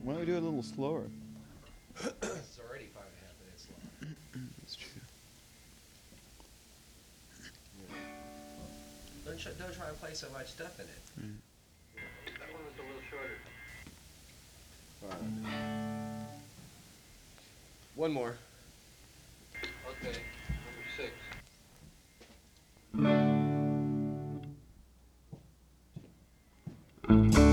Why don't we do it a little slower? It's already 5.5 minutes long. That's true. Don't try and play so much stuff in it. That one was a little shorter. One more. Okay, number 6. Mm.